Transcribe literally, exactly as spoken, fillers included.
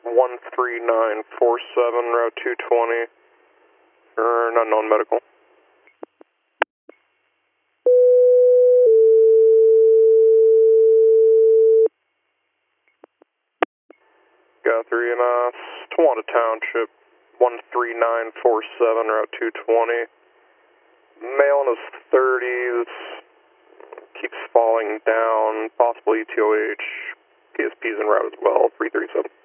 one three nine four seven, Route two twenty, or an unknown medical. Guthrie and uh, Tawanda Township, one three nine four seven, Route two twenty. Male in his thirties, keeps falling down, possible E T O H, P S P's en route as well, three thirty-seven.